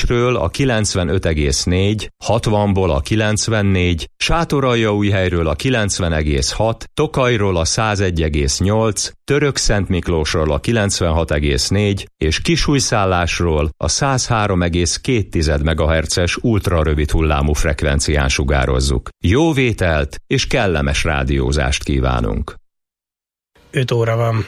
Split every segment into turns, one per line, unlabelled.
Pestről a 95,4, 60-ból a 94, Sátoraljaújhelyről a 90,6, Tokajról a 101,8, Törökszentmiklósról a 96,4 és Kisújszállásról a 103,2 MHz-es ultrarövid hullámú frekvencián sugározzuk. Jó vételt és kellemes rádiózást kívánunk!
5 óra van.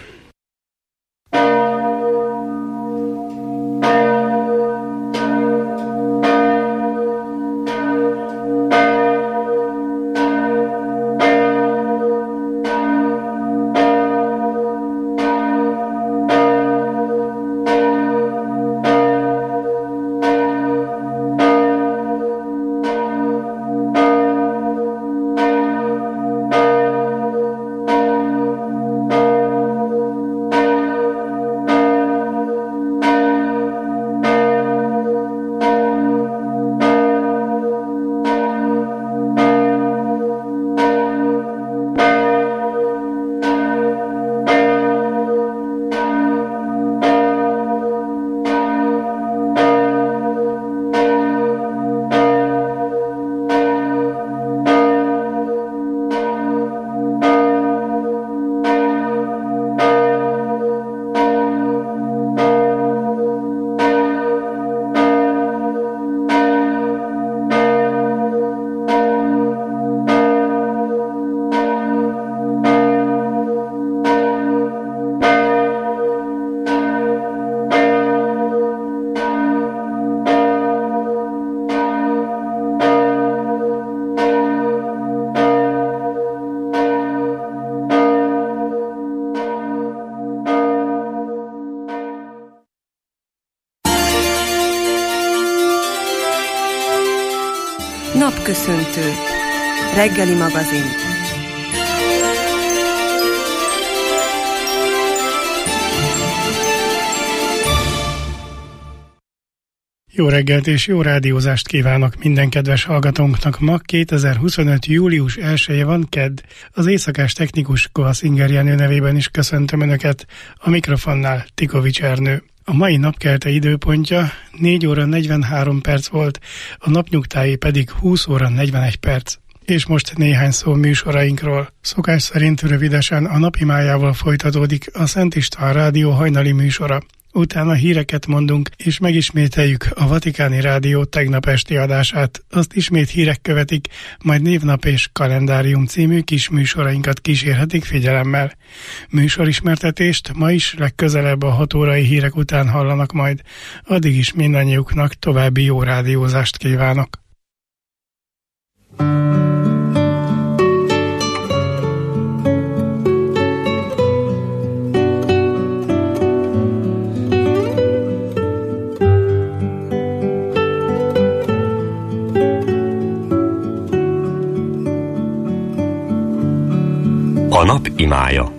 Napköszöntő. Reggeli magazin.
Jó reggelt és jó rádiózást kívánok minden kedves hallgatónknak. Ma 2025. július 1-je van, kedd. Az éjszakás technikus Kovács Inger Jenő nevében is köszöntöm Önöket. A mikrofonnál Tikovics Ernő. A mai napkelte időpontja 4 óra 43 perc volt, a napnyugtáé pedig 20 óra 41 perc. És most néhány szó műsorainkról. Szokás szerint rövidesen a napimájával folytatódik a Szent István Rádió hajnali műsora. Utána híreket mondunk, és megismételjük a Vatikáni Rádió tegnap esti adását. Azt ismét hírek követik, majd Névnap és Kalendárium című kis műsorainkat kísérhetik figyelemmel. Műsorismertetést ma is legközelebb a 6 órai hírek után hallanak majd. Addig is mindannyiuknak további jó rádiózást kívánok.
A nap imája.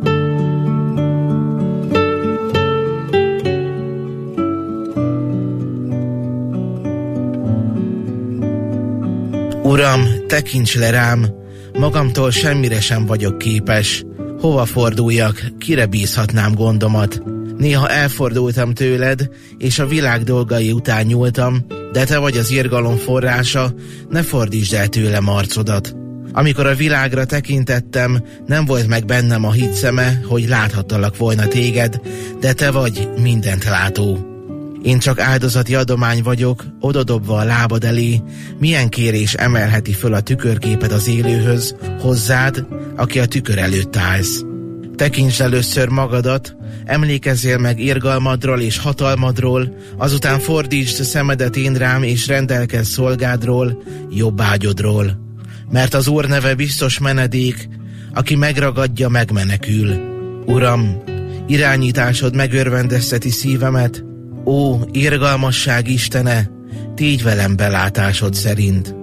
Uram, tekints le rám, magamtól semmire sem vagyok képes. Hova forduljak, kire bízhatnám gondomat? Néha elfordultam tőled, és a világ dolgai után nyúltam, de te vagy az irgalom forrása, ne fordítsd el tőlem arcodat. Amikor a világra tekintettem, nem volt meg bennem a hitszeme, hogy láthattalak volna téged, de te vagy mindent látó. Én csak áldozati adomány vagyok, odadobva a lábad elé, milyen kérés emelheti föl a tükörképed az élőhöz, hozzád, aki a tükör előtt állsz. Tekintsd először magadat, emlékezzél meg irgalmadról és hatalmadról, azután fordítsd szemedet én rám, és rendelkezz szolgádról, jobb ágyodról. Mert az Úr neve biztos menedék, aki megragadja, megmenekül. Uram, irányításod megörvendezteti szívemet, ó, irgalmasság Istene, tégy velem belátásod szerint.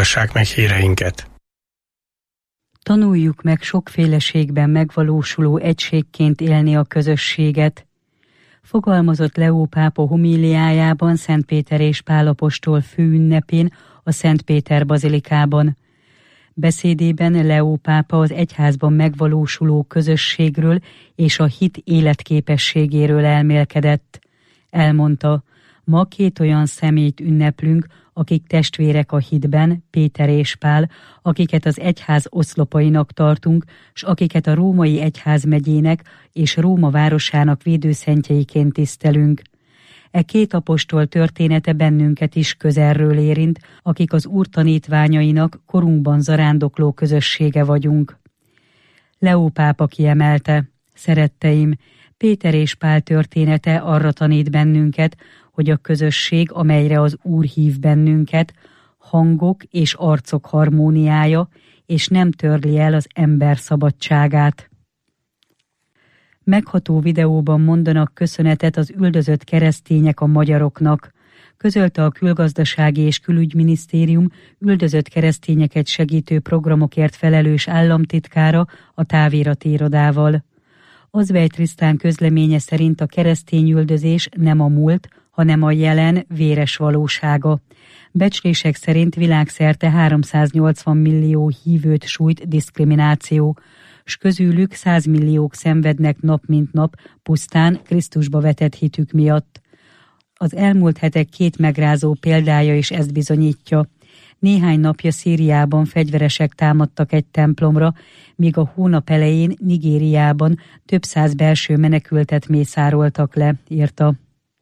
hallgassák meg híreinket.
Tanuljuk meg sokféleségben megvalósuló egységként élni a közösséget. Fogalmazott Leó pápa homíliájában Szent Péter és Pál apostol főünnepén a Szent Péter bazilikában. Beszédében Leó pápa az egyházban megvalósuló közösségről és a hit életképességéről elmélkedett. Elmondta, ma 2 olyan személyt ünneplünk, akik testvérek a hitben, Péter és Pál, akiket az egyház oszlopainak tartunk, s akiket a római egyházmegyének és Róma városának védőszentjeiként tisztelünk. E 2 apostol története bennünket is közelről érint, akik az Úr tanítványainak korunkban zarándokló közössége vagyunk. Leó pápa kiemelte, szeretteim, Péter és Pál története arra tanít bennünket, hogy a közösség, amelyre az Úr hív bennünket, hangok és arcok harmóniája, és nem törli el az ember szabadságát. Megható videóban mondanak köszönetet az üldözött keresztények a magyaroknak. Közölte a Külgazdasági és Külügyminisztérium üldözött keresztényeket segítő programokért felelős államtitkára a távirati irodával. Ozvegy Trisztán közleménye szerint a keresztényüldözés nem a múlt, hanem a jelen véres valósága. Becslések szerint világszerte 380 millió hívőt sújt diszkrimináció, s közülük 100 milliók szenvednek nap mint nap pusztán Krisztusba vetett hitük miatt. Az elmúlt hetek 2 megrázó példája is ezt bizonyítja. Néhány napja Szíriában fegyveresek támadtak egy templomra, míg a hónap elején Nigériában több 100 belső menekültet mészároltak le, írta.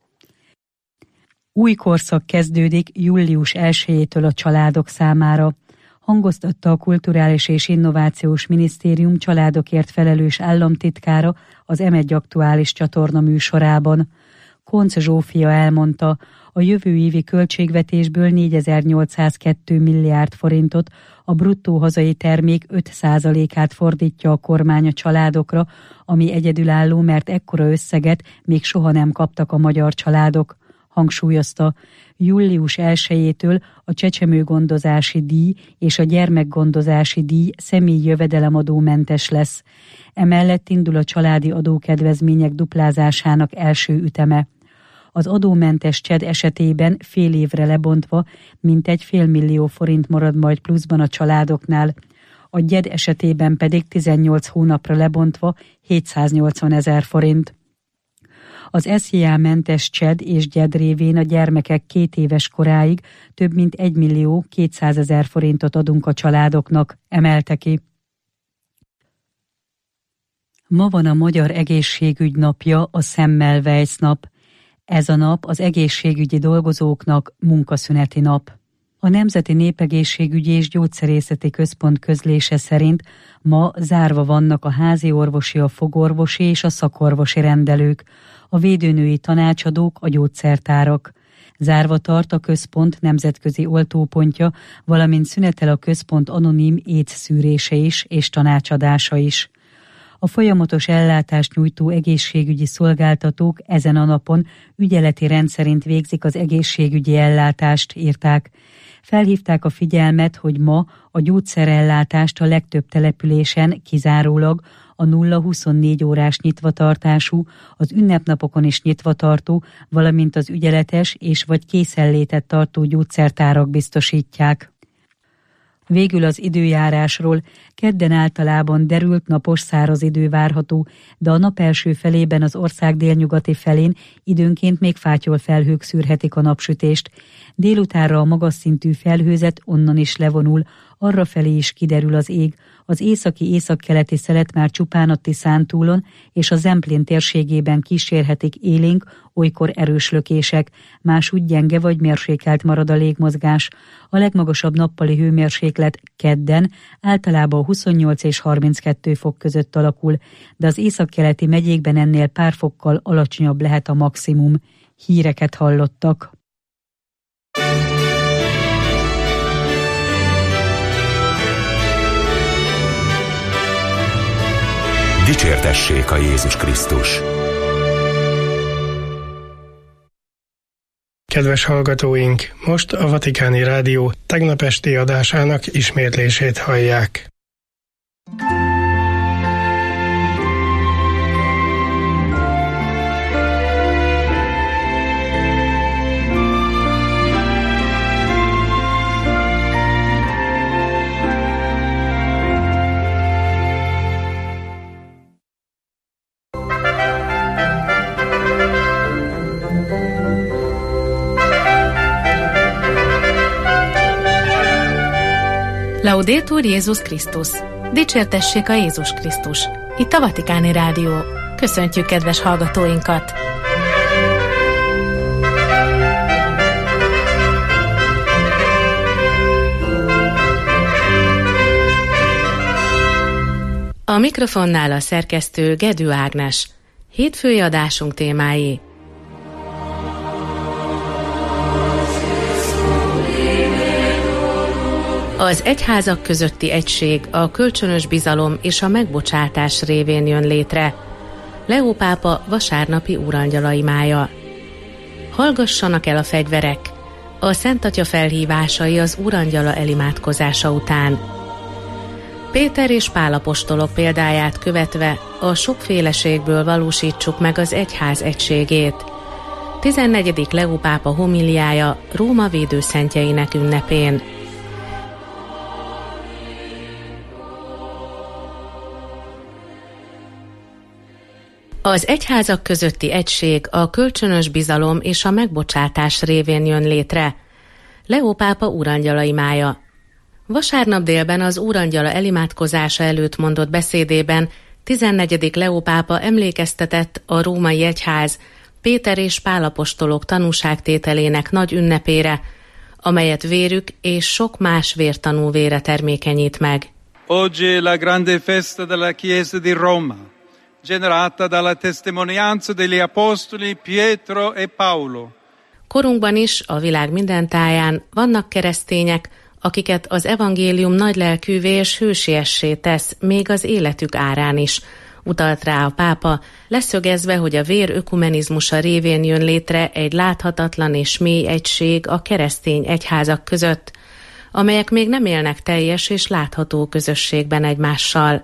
Új korszak kezdődik július 1-től a családok számára. Hangoztatta a Kulturális és Innovációs Minisztérium családokért felelős államtitkára az M1 aktuális csatorna műsorában. Koncz Zsófia elmondta, a jövő évi költségvetésből 4802 milliárd forintot, a bruttó hazai termék 5%-át fordítja a kormány a családokra, ami egyedülálló, mert ekkora összeget még soha nem kaptak a magyar családok. Hangsúlyozta, július 1-től a csecsemőgondozási díj és a gyermekgondozási díj személyi jövedelemadómentes lesz. Emellett indul a családi adókedvezmények duplázásának első üteme. Az adómentes CSED esetében fél évre lebontva mintegy 500 000 forint marad majd pluszban a családoknál, a GYED esetében pedig 18 hónapra lebontva 780 000 forint. Az SZIA-mentes CSED és GYED révén a gyermekek 2 éves koráig több mint 1 200 000 forintot adunk a családoknak, emelte ki. Ma van a Magyar Egészségügy napja, a Semmelweis nap. Ez a nap az egészségügyi dolgozóknak munkaszüneti nap. A Nemzeti Népegészségügyi és Gyógyszerészeti Központ közlése szerint ma zárva vannak a házi orvosi, a fogorvosi és a szakorvosi rendelők, a védőnői tanácsadók, a gyógyszertárak. Zárva tart a központ nemzetközi oltópontja, valamint szünetel a központ anonim AIDS szűrése is és tanácsadása is. A folyamatos ellátást nyújtó egészségügyi szolgáltatók ezen a napon ügyeleti rendszerint végzik az egészségügyi ellátást, írták. Felhívták a figyelmet, hogy ma a gyógyszerellátást a legtöbb településen kizárólag a 0-24 órás nyitvatartású, az ünnepnapokon is nyitvatartó, valamint az ügyeletes és vagy készenlétet tartó gyógyszertárak biztosítják. Végül az időjárásról. Kedden általában derült, napos, száraz idő várható, de a nap első felében az ország délnyugati felén időnként még fátyol felhők szűrhetik a napsütést. Délutánra a magas szintű felhőzet onnan is levonul, arrafelé is kiderül az ég. Az északi-északkeleti szelet már csupán a Tiszántúlon és a Zemplén térségében kísérhetik élénk, olykor erős lökések, másúgy gyenge vagy mérsékelt marad a légmozgás. A legmagasabb nappali hőmérséklet kedden általában 28 és 32 fok között alakul, de az északkeleti megyékben ennél pár fokkal alacsonyabb lehet a maximum. Híreket hallottak.
Dicsértessék a Jézus Krisztus!
Kedves hallgatóink, most a Vatikáni Rádió tegnap esti adásának ismétlését hallják.
Laudetur Jézus Krisztus! Dicsértessék a Jézus Krisztus! Itt a Vatikáni Rádió. Köszöntjük kedves hallgatóinkat! A mikrofonnál a szerkesztő Gedő Ágnes. Hétfői adásunk témái: az egyházak közötti egység, a kölcsönös bizalom és a megbocsátás révén jön létre. Leó pápa vasárnapi úrangyala imája. Hallgassanak el a fegyverek! A Szent Atya felhívásai az úrangyala elimádkozása után. Péter és Pál apostolok példáját követve a sokféleségből valósítsuk meg az egyház egységét. 14. Leó pápa homiliája Róma védőszentjeinek ünnepén. Az egyházak közötti egység, a kölcsönös bizalom és a megbocsátás révén jön létre. Leó pápa úrangyala imája. Vasárnap délben az úrangyala elimádkozása előtt mondott beszédében 14. Leó pápa emlékeztetett a római egyház Péter és Pál apostolok tanúságtételének nagy ünnepére, amelyet vérük és sok más vértanú vére termékenyít meg.
Oggi la grande festa della Chiesa di Roma, generata dalla testimonianza degli apostoli Pietro e Paolo.
Korunkban is, a világ minden táján vannak keresztények, akiket az evangélium nagylelkűvé és hősiessé tesz, még az életük árán is, utalt rá a pápa, leszögezve, hogy a vér ökumenizmusa révén jön létre egy láthatatlan és mély egység a keresztény egyházak között, amelyek még nem élnek teljes és látható közösségben egymással.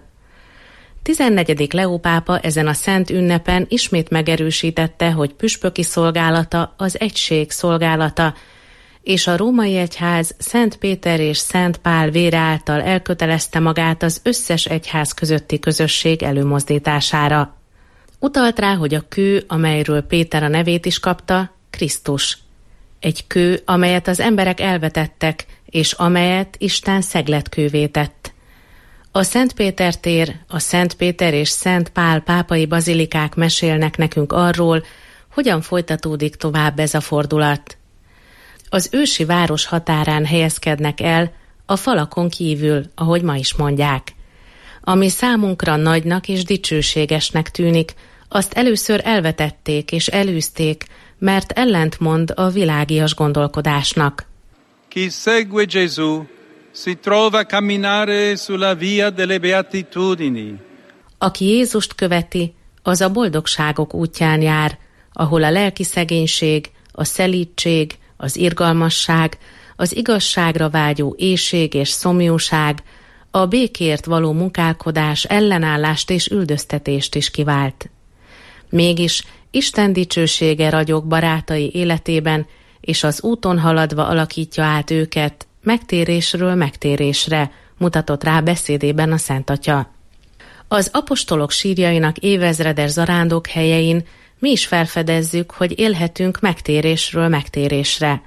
14. Leó pápa ezen a szent ünnepen ismét megerősítette, hogy püspöki szolgálata az egység szolgálata, és a római egyház Szent Péter és Szent Pál vére által elkötelezte magát az összes egyház közötti közösség előmozdítására. Utalt rá, hogy a kő, amelyről Péter a nevét is kapta, Krisztus. Egy kő, amelyet az emberek elvetettek, és amelyet Isten szegletkővé tett. A Szent Péter tér, a Szent Péter és Szent Pál pápai bazilikák mesélnek nekünk arról, hogyan folytatódik tovább ez a fordulat. Az ősi város határán helyezkednek el, a falakon kívül, ahogy ma is mondják. Ami számunkra nagynak és dicsőségesnek tűnik, azt először elvetették és elűzték, mert ellentmond a világias gondolkodásnak.
Chi segue Gesù si trova a camminare sulla via delle beatitudini.
Aki Jézust követi, az a boldogságok útján jár, ahol a lelki szegénység, a szelídség, az irgalmasság, az igazságra vágyó éhség és szomjúság, a békért való munkálkodás ellenállást és üldöztetést is kivált. Mégis Isten dicsősége ragyog barátai életében, és az úton haladva alakítja át őket megtérésről megtérésre, mutatott rá beszédében a Szent Atya. Az apostolok sírjainak évezredes zarándok helyein mi is felfedezzük, hogy élhetünk megtérésről megtérésre.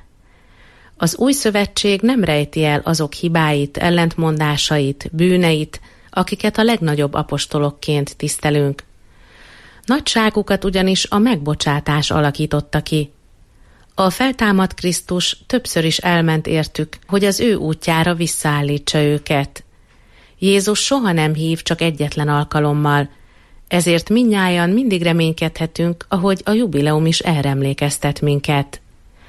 Az új szövetség nem rejti el azok hibáit, ellentmondásait, bűneit, akiket a legnagyobb apostolokként tisztelünk. Nagyságukat ugyanis a megbocsátás alakította ki. A feltámadt Krisztus többször is elment értük, hogy az ő útjára visszaállítsa őket. Jézus soha nem hív csak egyetlen alkalommal, ezért mindnyájan mindig reménykedhetünk, ahogy a jubileum is erre emlékeztet minket.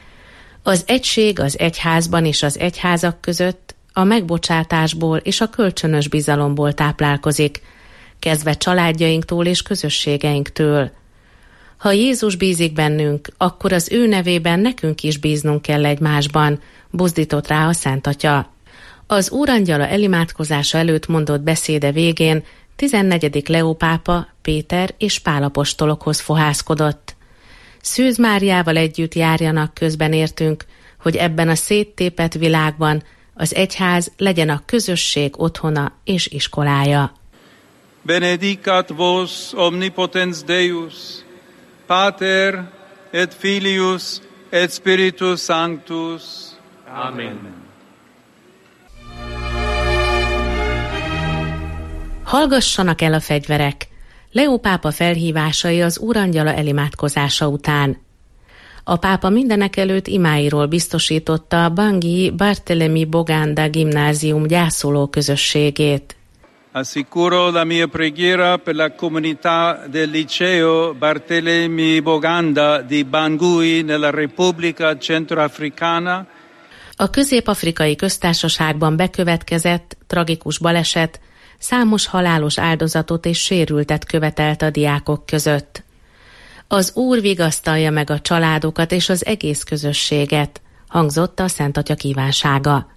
Az egység az egyházban és az egyházak között a megbocsátásból és a kölcsönös bizalomból táplálkozik, kezdve családjainktól és közösségeinktől. Ha Jézus bízik bennünk, akkor az ő nevében nekünk is bíznunk kell egymásban, buzdított rá a Szent Atya. Az Úrangyala elimádkozása előtt mondott beszéde végén 14. Leó pápa Péter és Pál apostolokhoz fohászkodott. Szűz Máriával együtt járjanak, közben értünk, hogy ebben a széttépett világban az egyház legyen a közösség otthona és iskolája.
Benedicat vos omnipotens Deus, Pater et Filius et Spiritus Sanctus. Amen.
Hallgassanak el a fegyverek! Leó pápa felhívásai az Úrangyala elimádkozása után. A pápa mindenekelőtt imáiról biztosította a Bangui Bartolomé Boganda gimnázium gyászoló közösségét.
Assicuro la mia preghiera per la comunità del liceo Bartolomé Boganda di Bangui nella Repubblica Centroafricana.
A Közép-afrikai Köztársaságban bekövetkezett tragikus baleset számos halálos áldozatot és sérültet követelt a diákok között. Az Úr vigasztalja meg a családokat és az egész közösséget, hangzott a Szent Atya kívánsága.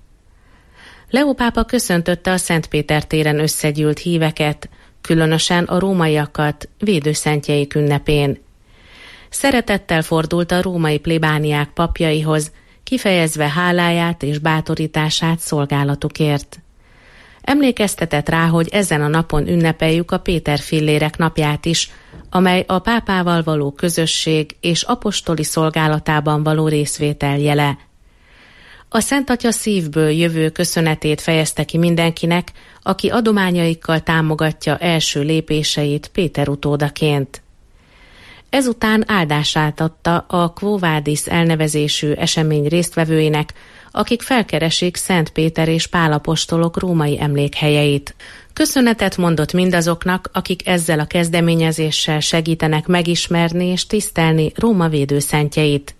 Leó pápa köszöntötte a Szent Péter téren összegyűlt híveket, különösen a rómaiakat védőszentjeik ünnepén. Szeretettel fordult a római plébániák papjaihoz, kifejezve háláját és bátorítását szolgálatukért. Emlékeztetett rá, hogy ezen a napon ünnepeljük a Péter fillérek napját is, amely a pápával való közösség és apostoli szolgálatában való részvétel jele. A Szent Atya szívből jövő köszönetét fejezte ki mindenkinek, aki adományaikkal támogatja első lépéseit Péter utódaként. Ezután áldását adta a Quo Vadis elnevezésű esemény résztvevőinek, akik felkeresik Szent Péter és Pál apostolok római emlékhelyeit. Köszönetet mondott mindazoknak, akik ezzel a kezdeményezéssel segítenek megismerni és tisztelni Róma védőszentjeit.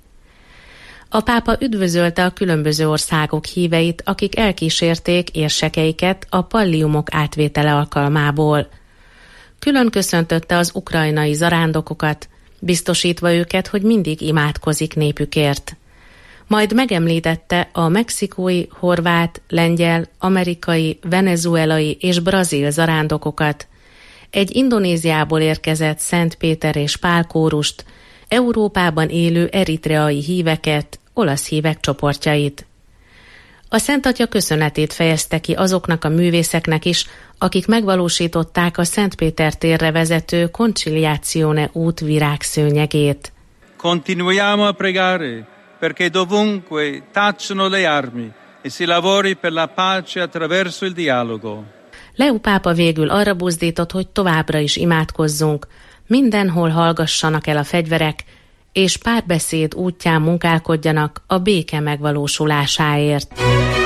A pápa üdvözölte a különböző országok híveit, akik elkísérték érsekeiket a palliumok átvétele alkalmából. Külön köszöntötte az ukrajnai zarándokokat, biztosítva őket, hogy mindig imádkozik népükért. Majd megemlítette a mexikói, horvát, lengyel, amerikai, venezuelai és brazil zarándokokat, egy Indonéziából érkezett Szent Péter és Pál kórust, Európában élő eritreai híveket, olasz hívek csoportjait. A Szent Atya köszönetét fejezte ki azoknak a művészeknek is, akik megvalósították a Szent Péter térre vezető Conciliazione út virágszőnyegét.
Continuiamo a pregare perché dovunque tacciono le armi e si lavori per la pace attraverso il dialogo.
Leó pápa végül arra buzdított, hogy továbbra is imádkozzunk, mindenhol hallgassanak el a fegyverek, és párbeszéd útján munkálkodjanak a béke megvalósulásáért.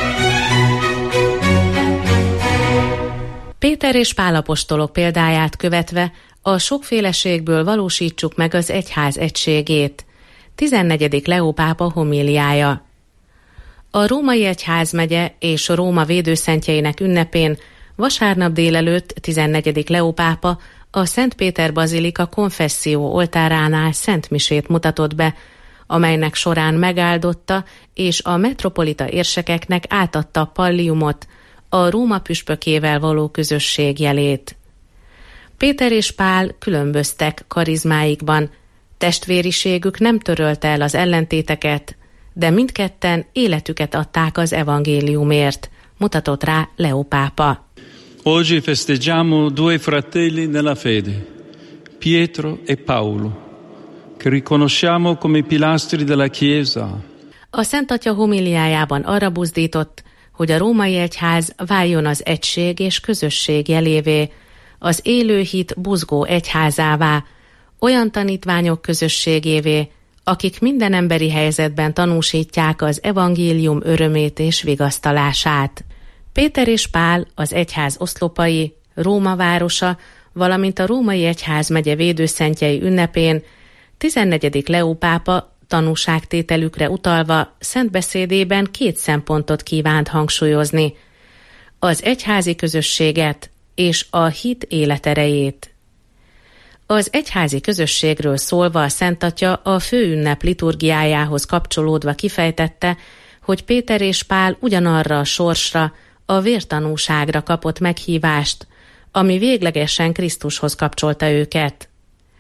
Péter és Pál apostolok példáját követve a sokféleségből valósítsuk meg az egyház egységét. 14. Leó pápa homíliája. A római egyházmegye és Róma védőszentjeinek ünnepén vasárnap délelőtt 14. Leó pápa a Szent Péter bazilika konfesszió oltáránál szentmisét mutatott be, amelynek során megáldotta és a metropolita érsekeknek átadta a palliumot, a Róma püspökével való közösség jelét. Péter és Pál különböztek karizmáikban, testvériségük nem törölte el az ellentéteket, de mindketten életüket adták az evangéliumért, mutatott rá Leó pápa.
Oggi festeggiamo due fratelli nella fede, Pietro e Paolo, che riconosciamo come pilastri della Chiesa.
A Szent Atya homiliájában arra buzdított, hogy a római egyház váljon az egység és közösség jelévé, az élő hit buzgó egyházává, olyan tanítványok közösségévé, akik minden emberi helyzetben tanúsítják az evangélium örömét és vigasztalását. Péter és Pál, az egyház oszlopai, Róma városa, valamint a római egyházmegye védőszentjei ünnepén 14. Leó pápa tanúságtételükre utalva szent beszédében 2 szempontot kívánt hangsúlyozni: az egyházi közösséget és a hit életerejét. Az egyházi közösségről szólva a Szent Atya a főünnep liturgiájához kapcsolódva kifejtette, hogy Péter és Pál ugyanarra a sorsra, a vértanúságra kapott meghívást, ami véglegesen Krisztushoz kapcsolta őket.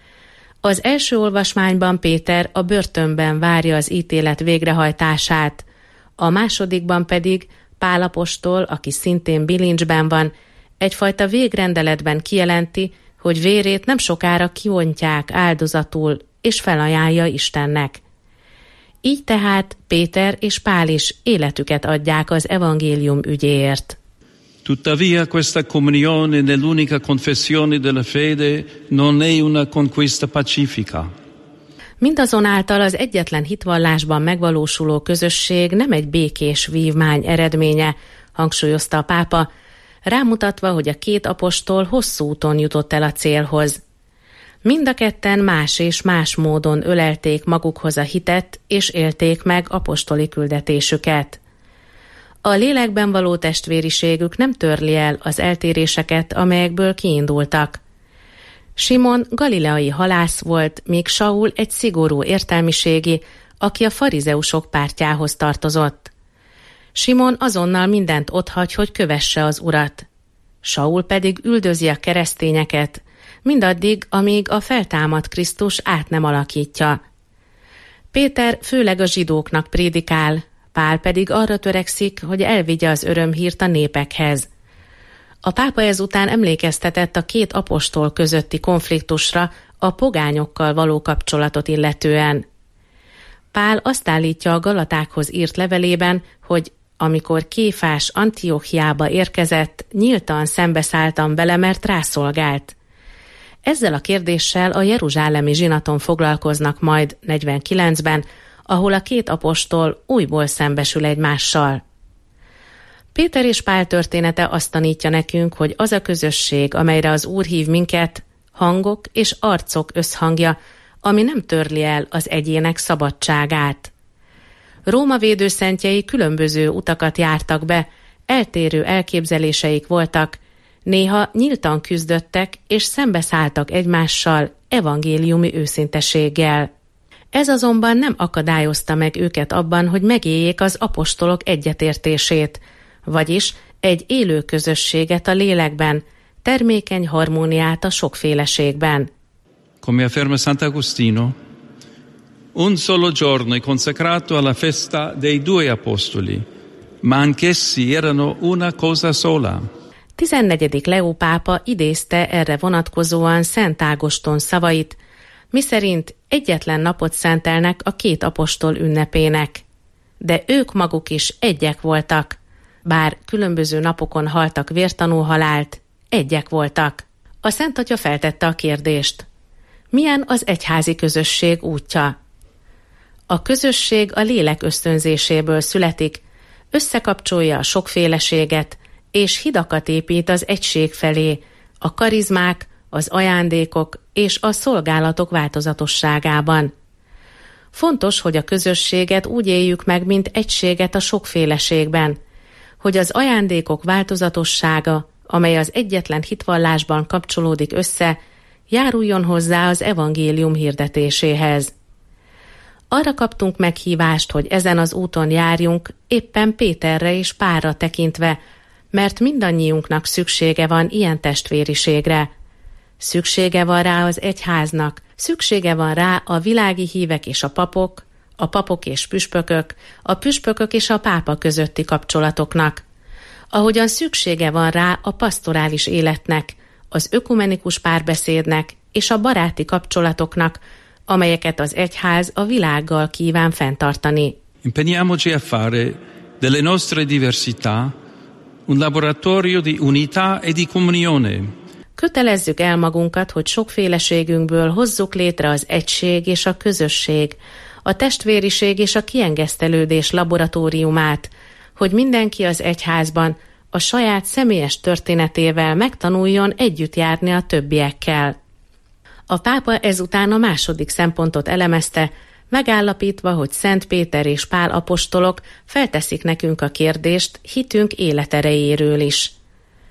Az első olvasmányban Péter a börtönben várja az ítélet végrehajtását, a másodikban pedig Pál apostol, aki szintén bilincsben van, egyfajta végrendeletben kijelenti, hogy vérét nem sokára kiontják áldozatul, és felajánlja Istennek. Így tehát Péter és Pál is életüket adják az evangélium ügyéért.
Tuttavia questa comunione nell'unica confessione della fede non è una conquista pacifica.
Mindazonáltal az egyetlen hitvallásban megvalósuló közösség nem egy békés vívmány eredménye, hangsúlyozta a pápa, rámutatva, hogy a két apostol hosszú úton jutott el a célhoz. Mind a ketten más és más módon ölelték magukhoz a hitet, és élték meg apostoli küldetésüket. A lélekben való testvériségük nem törli el az eltéréseket, amelyekből kiindultak. Simon galileai halász volt, míg Saul egy szigorú értelmiségi, aki a farizeusok pártjához tartozott. Simon azonnal mindent otthagy, hogy kövesse az Urat. Saul pedig üldözi a keresztényeket, mindaddig, amíg a feltámadt Krisztus át nem alakítja. Péter főleg a zsidóknak prédikál, Pál pedig arra törekszik, hogy elvigye az örömhírt a népekhez. A pápa ezután emlékeztetett a két apostol közötti konfliktusra a pogányokkal való kapcsolatot illetően. Pál azt állítja a Galatákhoz írt levelében, hogy amikor Kéfás Antiochiába érkezett, nyíltan szembeszálltam vele, mert rászolgált. Ezzel a kérdéssel a jeruzsálemi zsinaton foglalkoznak majd 49-ben, ahol a két apostol újból szembesül egymással. Péter és Pál története azt tanítja nekünk, hogy az a közösség, amelyre az Úr hív minket, hangok és arcok összhangja, ami nem törli el az egyének szabadságát. Róma védőszentjei különböző utakat jártak be, eltérő elképzeléseik voltak, néha nyíltan küzdöttek és szembeszálltak egymással evangéliumi őszinteséggel. Ez azonban nem akadályozta meg őket abban, hogy megéljék az apostolok egyetértését, vagyis egy élő közösséget a lélekben, termékeny harmóniát a sokféleségben.
Come afferma Sant'Agostino, un solo giorno è consacrato alla festa dei due apostoli, ma anch'essi erano una cosa sola.
14. Leó pápa idézte erre vonatkozóan Szent Ágoston szavait, miszerint egyetlen napot szentelnek a két apostol ünnepének. De ők maguk is egyek voltak, bár különböző napokon haltak vértanú halált, egyek voltak. A Szent Atya feltette a kérdést: milyen az egyházi közösség útja? A közösség a lélek ösztönzéséből születik, összekapcsolja a sokféleséget, és hidakat épít az egység felé, a karizmák, az ajándékok és a szolgálatok változatosságában. Fontos, hogy a közösséget úgy éljük meg, mint egységet a sokféleségben, hogy az ajándékok változatossága, amely az egyetlen hitvallásban kapcsolódik össze, járuljon hozzá az evangélium hirdetéséhez. Arra kaptunk meghívást, hogy ezen az úton járjunk, éppen Péterre és Pálra tekintve, mert mindannyiunknak szüksége van ilyen testvériségre. Szüksége van rá az egyháznak, szüksége van rá a világi hívek és a papok és püspökök, a püspökök és a pápa közötti kapcsolatoknak. Ahogyan szüksége van rá a pastorális életnek, az ökumenikus párbeszédnek és a baráti kapcsolatoknak, amelyeket az egyház a világgal kíván fenntartani.
Impegniamoci a fare delle nostre diversità un laboratorio di unità e di comunione.
Kötelezzük el magunkat, hogy sokféleségünkből hozzuk létre az egység és a közösség, a testvériség és a kiengesztelődés laboratóriumát, hogy mindenki az egyházban a saját személyes történetével megtanuljon együtt járni a többiekkel. A pápa ezután a második szempontot elemezte, megállapítva, hogy Szent Péter és Pál apostolok felteszik nekünk a kérdést hitünk életerejéről is.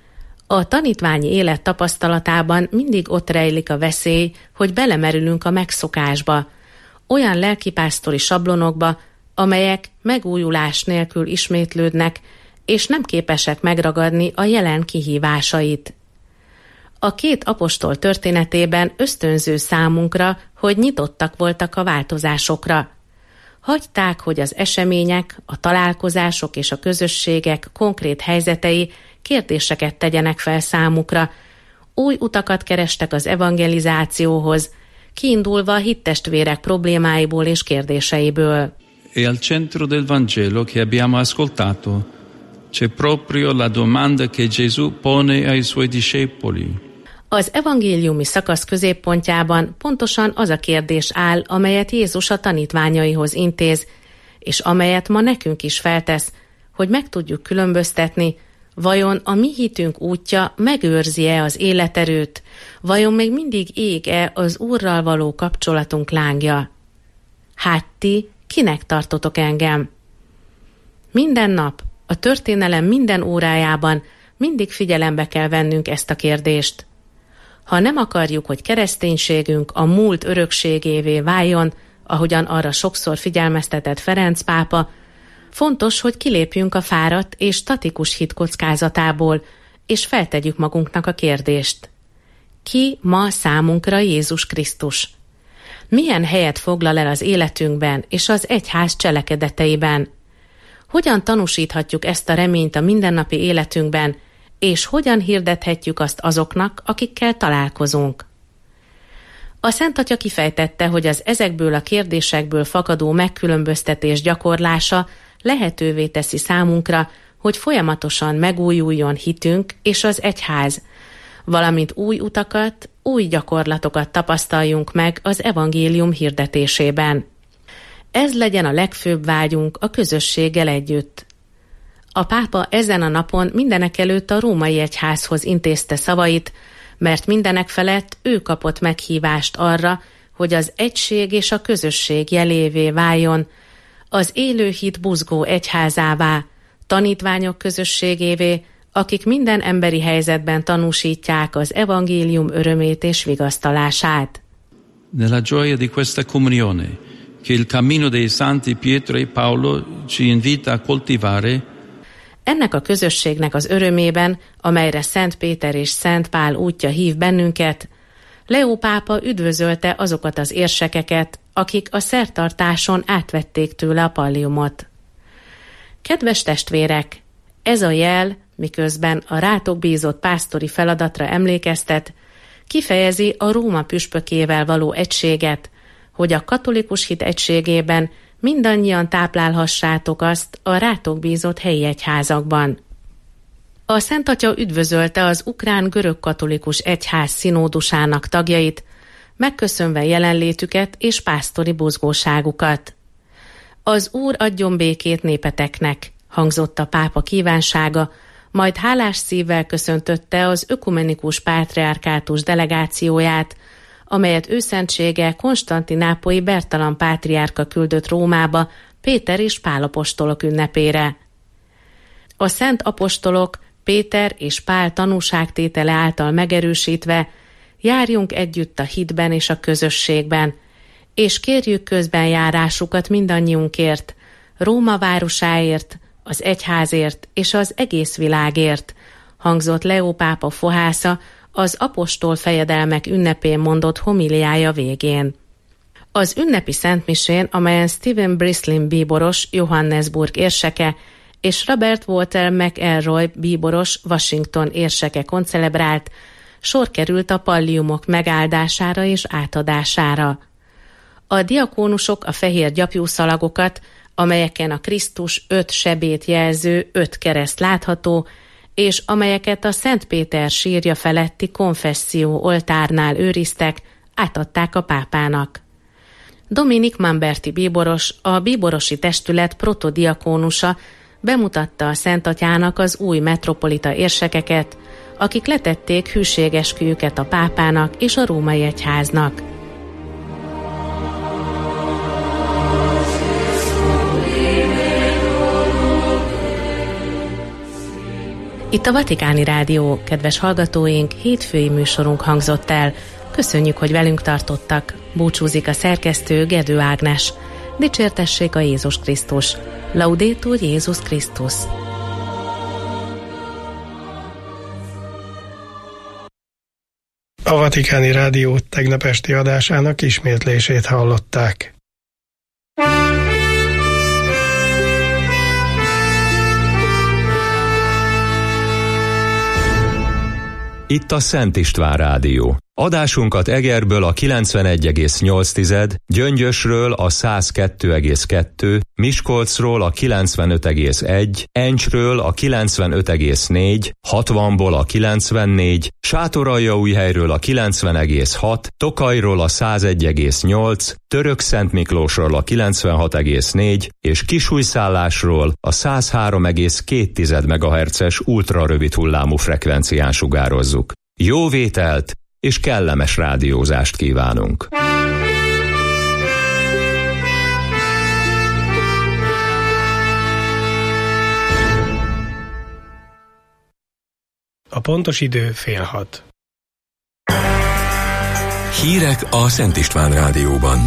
A tanítványi élet tapasztalatában mindig ott rejlik a veszély, hogy belemerülünk a megszokásba, olyan lelkipásztori sablonokba, amelyek megújulás nélkül ismétlődnek, és nem képesek megragadni a jelen kihívásait. A két apostol történetében ösztönző számunkra, hogy nyitottak voltak a változásokra. Hagyták, hogy az események, a találkozások és a közösségek konkrét helyzetei kérdéseket tegyenek fel számukra, új utakat kerestek az evangelizációhoz, kiindulva a hittestvérek problémáiból és kérdéseiből.
E al centro del Vangelo che abbiamo ascoltato c'è proprio la domanda che Gesù pone ai suoi discepoli.
Az evangéliumi szakasz középpontjában pontosan az a kérdés áll, amelyet Jézus a tanítványaihoz intéz, és amelyet ma nekünk is feltesz, hogy meg tudjuk különböztetni, vajon a mi hitünk útja megőrzi-e az életerőt, vajon még mindig ég-e az Úrral való kapcsolatunk lángja? Hát ti kinek tartotok engem? Minden nap, a történelem minden órájában mindig figyelembe kell vennünk ezt a kérdést. Ha nem akarjuk, hogy kereszténységünk a múlt örökségévé váljon, ahogyan arra sokszor figyelmeztetett Ferenc pápa, fontos, hogy kilépjünk a fáradt és statikus hit kockázatából, és feltegyük magunknak a kérdést. Ki ma számunkra Jézus Krisztus? Milyen helyet foglal el az életünkben és az egyház cselekedeteiben? Hogyan tanúsíthatjuk ezt a reményt a mindennapi életünkben, és hogyan hirdethetjük azt azoknak, akikkel találkozunk? A Szent Atya kifejtette, hogy az ezekből a kérdésekből fakadó megkülönböztetés gyakorlása lehetővé teszi számunkra, hogy folyamatosan megújuljon hitünk és az egyház, valamint új utakat, új gyakorlatokat tapasztaljunk meg az evangélium hirdetésében. Ez legyen a legfőbb vágyunk a közösséggel együtt. A pápa ezen a napon mindenekelőtt a római egyházhoz intézte szavait, mert mindenek felett ő kapott meghívást arra, hogy az egység és a közösség jelévé váljon, az élő hit buzgó egyházává, tanítványok közösségévé, akik minden emberi helyzetben tanúsítják az evangélium örömét és vigasztalását.
Nella gioia di questa comunione, che il cammino dei santi Pietro e Paolo ci invita a coltivare,
ennek a közösségnek az örömében, amelyre Szent Péter és Szent Pál útja hív bennünket, Leó pápa üdvözölte azokat az érsekeket, akik a szertartáson átvették tőle a palliumot. Kedves testvérek, ez a jel, miközben a rátok bízott pásztori feladatra emlékeztet, kifejezi a Róma püspökével való egységet, hogy a katolikus hit egységében mindannyian táplálhassátok azt a rátok bízott helyi egyházakban. A Szent Atya üdvözölte az ukrán görög-katolikus egyház színódusának tagjait, megköszönve jelenlétüket és pásztori buzgóságukat. Az Úr adjon békét népeteknek, hangzott a pápa kívánsága, majd hálás szívvel köszöntötte az ökumenikus pátriárkátus delegációját, amelyet őszentsége konstantinápolyi Bertalan pátriárka küldött Rómába Péter és Pál apostolok ünnepére. A szent apostolok Péter és Pál tanúságtétele által megerősítve járjunk együtt a hitben és a közösségben, és kérjük közbenjárásukat mindannyiunkért, Róma városáért, az egyházért és az egész világért, hangzott Leó pápa fohásza az apostol fejedelmek ünnepén mondott homiliája végén. Az ünnepi szentmisén, amelyen Stephen Brislin bíboros, Johannesburg érseke, és Robert Walter McElroy bíboros, Washington érseke koncelebrált, sor került a palliumok megáldására és átadására. A diakónusok a fehér gyapjúszalagokat, amelyeken a Krisztus 5 sebét jelző 5 kereszt látható, és amelyeket a Szent Péter sírja feletti konfesszió oltárnál őriztek, átadták a pápának. Dominik Mamberti bíboros, a bíborosi testület protodiakónusa bemutatta a Szent Atyának az új metropolita érsekeket, akik letették hűségesküjüket a pápának és a római egyháznak. Itt a Vatikáni Rádió, kedves hallgatóink, hétfői műsorunk hangzott el. Köszönjük, hogy velünk tartottak. Búcsúzik a szerkesztő, Gedő Ágnes. Dicsértessék a Jézus Krisztus. Laudetur Jézus Krisztus.
A Vatikáni Rádió tegnap esti adásának ismétlését hallották.
Itt a Szent István Rádió. Adásunkat Egerből a 91,8, Gyöngyösről a 102,2, Miskolcról a 95,1, Encsről a 95,4, 60-ból a 94, Sátoraljaújhelyről a 90,6, Tokajról a 101,8, Törökszentmiklósról a 96,4 és Kisújszállásról a 103,2 MHz-es ultrarövid hullámú frekvencián sugározzuk. Jó vételt és kellemes rádiózást kívánunk!
A pontos idő 5:30.
Hírek a Szent István Rádióban.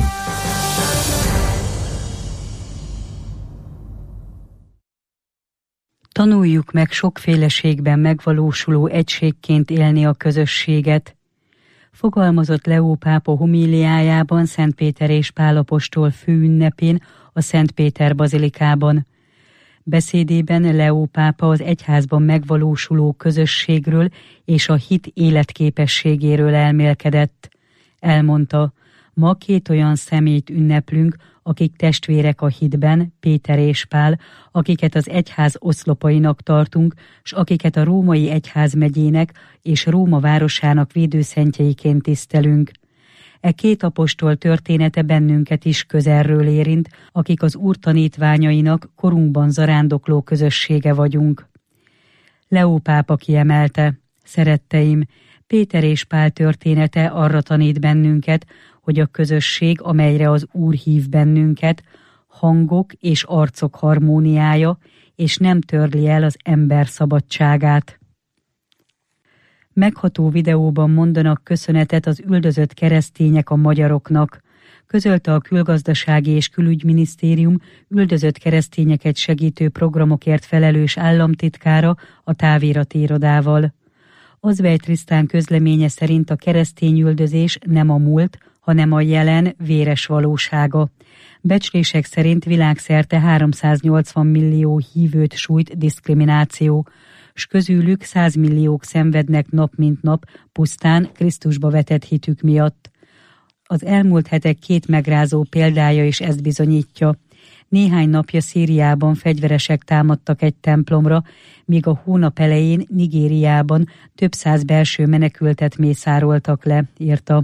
Tanuljuk meg sokféleségben megvalósuló egységként élni a közösséget. Fogalmazott Leó pápa homíliájában Szent Péter és Pál apostol főünnepén a Szent Péter bazilikában. Beszédében Leó pápa az egyházban megvalósuló közösségről és a hit életképességéről elmélkedett. Elmondta, ma 2 olyan személyt ünneplünk, akik testvérek a hitben, Péter és Pál, akiket az egyház oszlopainak tartunk, s akiket a római egyházmegyének és Róma városának védőszentjeiként tisztelünk. E 2 apostol története bennünket is közelről érint, akik az Úr tanítványainak korunkban zarándokló közössége vagyunk. Leó pápa kiemelte, szeretteim, Péter és Pál története arra tanít bennünket, hogy a közösség, amelyre az Úr hív bennünket, hangok és arcok harmóniája, és nem törli el az ember szabadságát. Megható videóban mondanak köszönetet az üldözött keresztények a magyaroknak. Közölte a Külgazdasági és Külügyminisztérium üldözött keresztényeket segítő programokért felelős államtitkára a távirati irodával. Ozvegy Trisztán közleménye szerint a keresztényüldözés nem a múlt, hanem a jelen véres valósága. Becslések szerint világszerte 380 millió hívőt sújt diszkrimináció, s közülük 100 milliók szenvednek nap mint nap pusztán Krisztusba vetett hitük miatt. Az elmúlt hetek 2 megrázó példája is ezt bizonyítja. Néhány napja Szíriában fegyveresek támadtak egy templomra, míg a hónap elején Nigériában több 100 belső menekültet mészároltak le, írta.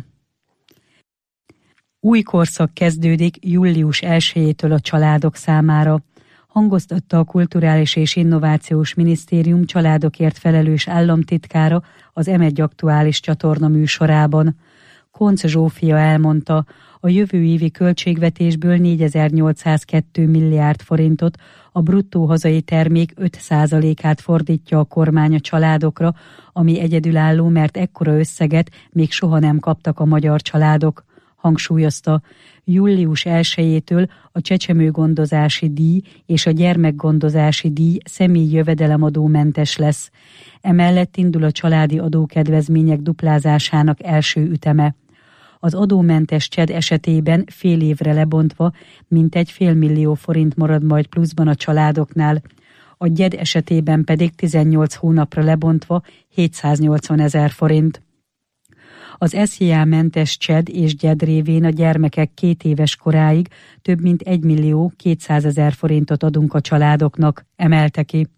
Új korszak kezdődik július 1-től a családok számára. Hangoztatta a Kulturális és Innovációs Minisztérium családokért felelős államtitkára az M1 aktuális csatorna műsorában. Koncz Zsófia elmondta, a jövő évi költségvetésből 4802 milliárd forintot, a bruttó hazai termék 5%-át fordítja a kormány a családokra, ami egyedülálló, mert ekkora összeget még soha nem kaptak a magyar családok. Hangsúlyozta, július 1-től a csecsemőgondozási díj és a gyermekgondozási díj személyi jövedelemadómentes lesz. Emellett indul a családi adókedvezmények duplázásának első üteme. Az adómentes CSED esetében fél évre lebontva mintegy 500 000 forint marad majd pluszban a családoknál, a GYED esetében pedig 18 hónapra lebontva 780 000 forint. Az SZIA-mentes CSED és GYED révén a gyermekek 2 éves koráig több mint 1 200 000 forintot adunk a családoknak, emelte ki.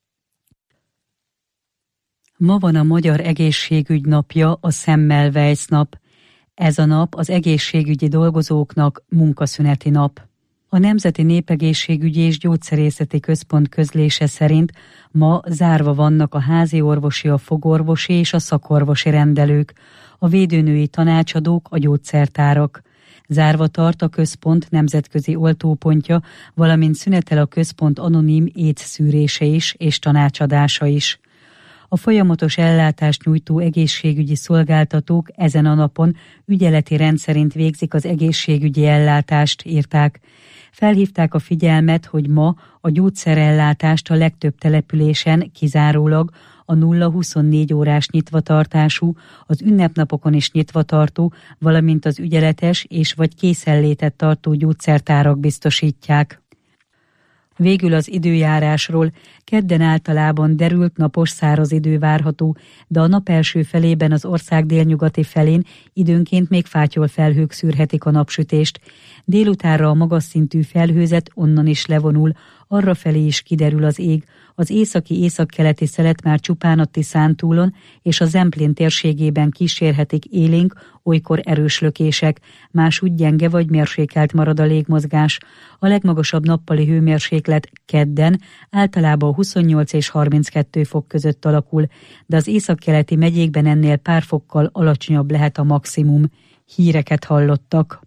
Ma van a Magyar Egészségügy napja, a Semmelweis nap. Ez a nap az egészségügyi dolgozóknak munkaszüneti nap. A Nemzeti Népegészségügyi és Gyógyszerészeti Központ közlése szerint ma zárva vannak a házi orvosi, a fogorvosi és a szakorvosi rendelők, a védőnői tanácsadók, a gyógyszertárak. Zárva tart a központ nemzetközi oltópontja, valamint szünetel a központ anonim AIDS szűrése is és tanácsadása is. A folyamatos ellátást nyújtó egészségügyi szolgáltatók ezen a napon ügyeleti rendszerint végzik az egészségügyi ellátást, írták. Felhívták a figyelmet, hogy ma a gyógyszerellátást a legtöbb településen kizárólag a 0-24 órás nyitvatartású, az ünnepnapokon is nyitvatartó, valamint az ügyeletes és vagy készenlétet tartó gyógyszertárak biztosítják. Végül az időjárásról. Kedden általában derült, napos, száraz idő várható, de a nap első felében az ország délnyugati felén időnként még fátyol felhők szűrhetik a napsütést. Délutánra a magas szintű felhőzet onnan is levonul, arrafelé is kiderül az ég. Az északi-északkeleti szelet már csupán a Tiszántúlon és a Zemplén térségében kísérhetik élénk, olykor erős lökések, másúgy gyenge vagy mérsékelt marad a légmozgás. A legmagasabb nappali hőmérséklet kedden általában 28 és 32 fok között alakul, de az északkeleti megyékben ennél pár fokkal alacsonyabb lehet a maximum. Híreket hallottak.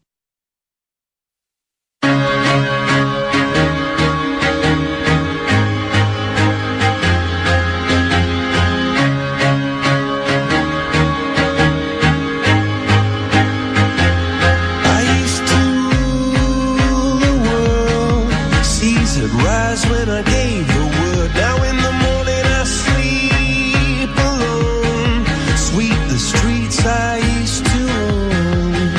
When I gave the word, now in the morning I sleep alone. Sweep the streets I used to own.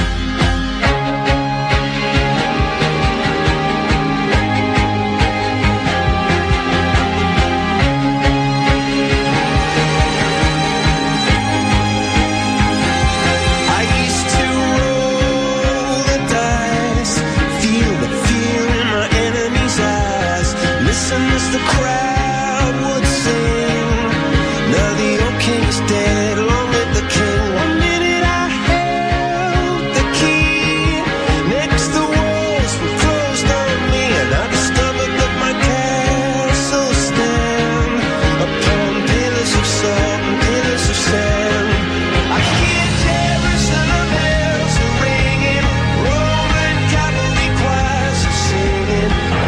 I used to roll the dice, feel the fear in my enemy's eyes. Listen as the crowd would sing. Now the old king's dead, long live the king. 1 minute I held the key. Next the walls were closed on me, and I discovered that my castle stand upon pillars of salt and pillars of sand. I hear Jerusalem bells are ringing, Roman cavalry choirs are singing.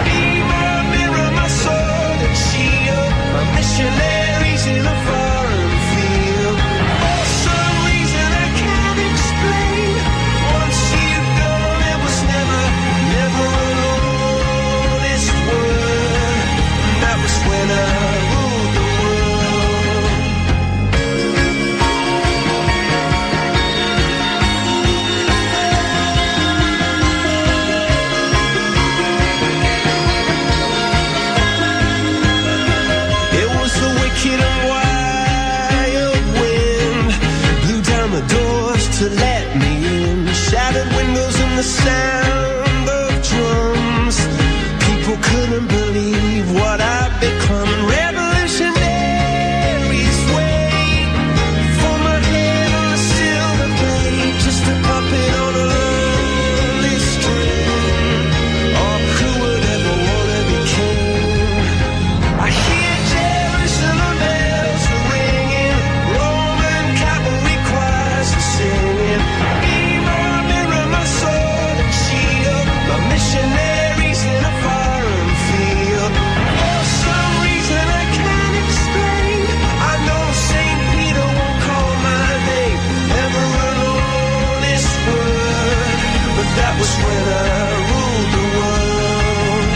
My missionaries in a foreign field. For some reason I can't explain. Once you've gone, it was never an honest word. And that was when I ruled the world. It was the wicked and wild wind, blew down the doors to let me in, shattered windows and the sound of drums. People couldn't believe what I'd become. Revolutionaries wait for my head on a silver plate, just a puppet on a lonely string. Oh, who would ever want to be king? I hear Jerusalem bells are ringing, Roman cavalry choirs are singing. Be my mirror, my sword and shield, my missionaries in a foreign field. For some reason I can't explain, I know St. Peter won't call my name, never an honest word, but that was when I ruled the world.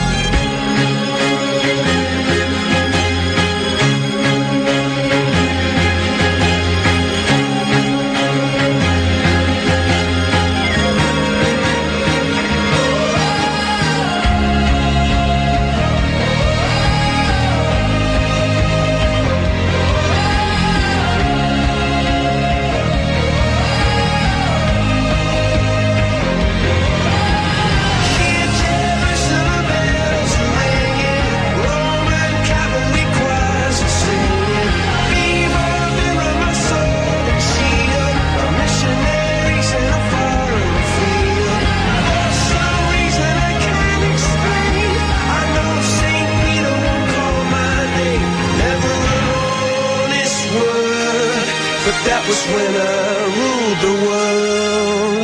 Hear Jerusalem bells are ringing, Roman cavalry choirs are singing. Be my mirror, my sword and shield, my missionaries in a foreign field. For some reason I can't explain, I know St. Peter won't call my name, never an honest word, but that was when I ruled the world.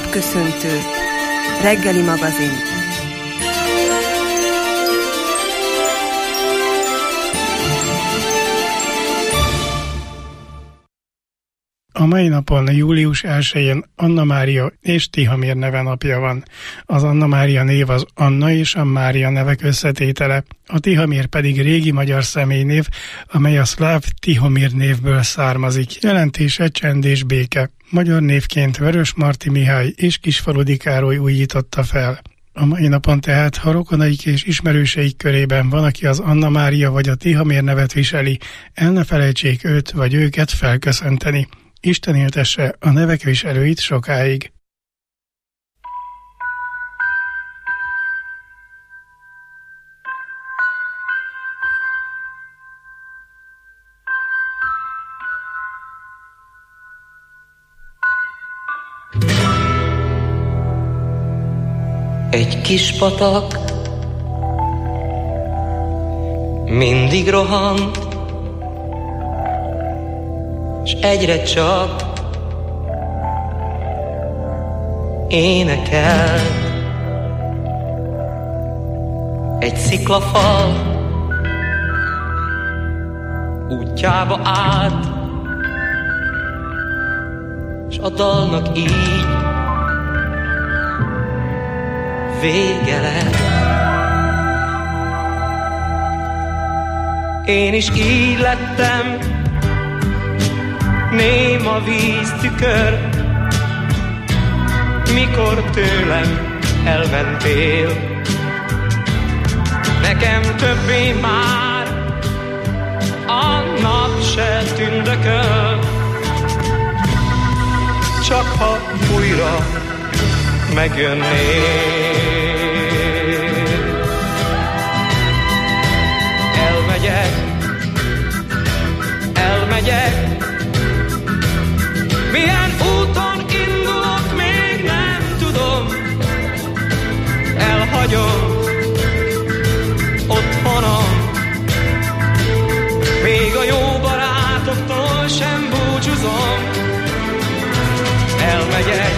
Napköszöntő. Reggeli magazin.
A mai napon, július 1-én Anna Mária és Tihamér neve napja van. Az Anna Mária név az Anna és a Mária nevek összetétele, a Tihamér pedig régi magyar személynév, amely a szláv Tihomir névből származik. Jelentése csend és béke. Magyar névként Vörösmarty Mihály és Kisfaludy Károly újította fel. A mai napon tehát, ha rokonaik és ismerőseik körében van, aki az Anna Mária vagy a Tihamér nevet viseli, el ne felejtsék őt vagy őket felköszönteni. Isten éltesse a nevek viselőit sokáig.
Egy kis patak mindig rohant, s egyre csak énekel. Egy sziklafal útjába át, s a dalnak így vége lett. Én is így lettem, néma víztükör, mikor tőlem elmentél. Nekem többé már a nap se tündököl, csak ha újra megjönnél. Elmegyek, milyen úton indulok, még nem tudom. Elhagyom otthonom, még a jó barátoktól sem búcsúzom. Elmegyek,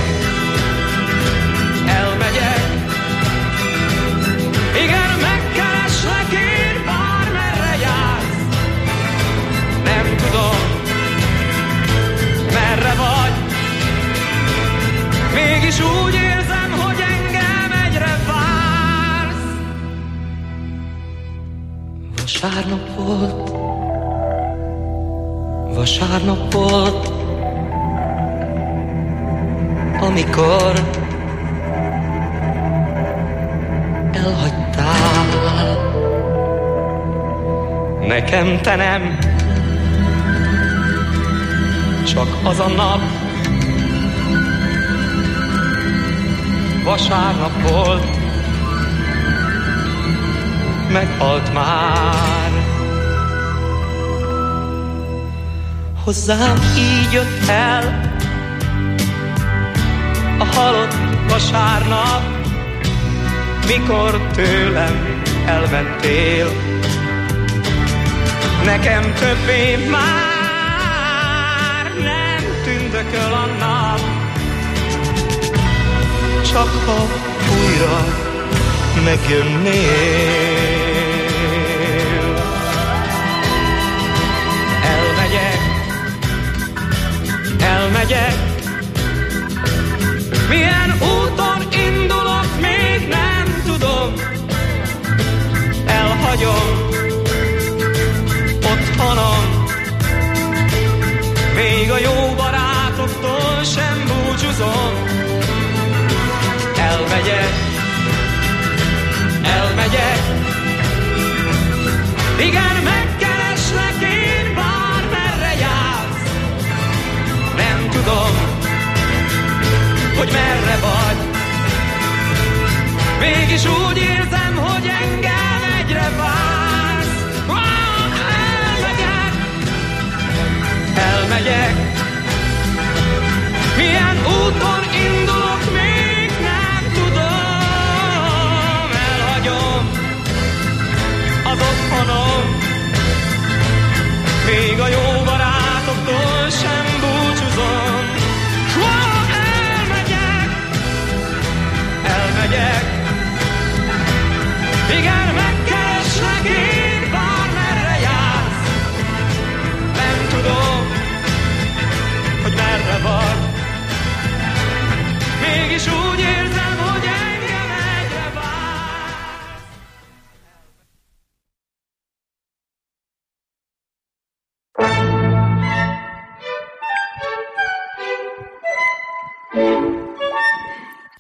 igen, megkereslek én, bármerre jársz. Nem tudom, merre vagy, mégis úgy érzem, hogy engem egyre vársz. Vasárnap volt, amikor elhagytál. Nekem te nem, csak az a nap. Vasárnap volt, meghalt már. Hozzám így jött el a halott vasárnap, mikor tőlem elmentél. Nekem többé már nem tündököl a nap, csak ha újra megjönnél. Elmegyek, milyen úton indulok, még nem tudom. Elhagyom otthonom, még a jó barátoktól sem búcsúzom. Elmegyek, igen, megkereslek én, bármerre jársz. Nem tudom, hogy merre vagy, mégis úgy érzem, hogy engem egyre vársz. Elmegyek, milyen úton indulok, még nem tudom. Elhagyom az otthonom, még a jó barátoktól sem búcsúzom.